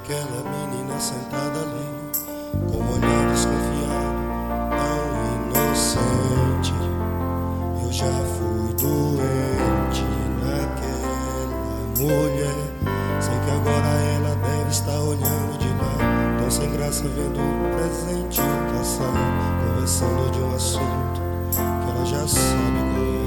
Aquela menina sentada ali, com um olhar desconfiado, tão inocente. Eu já fui doente naquela mulher. Sei que agora ela deve estar olhando de lá, tão sem graça vendo o presente passar, conversando de um assunto que ela já sabe qual é.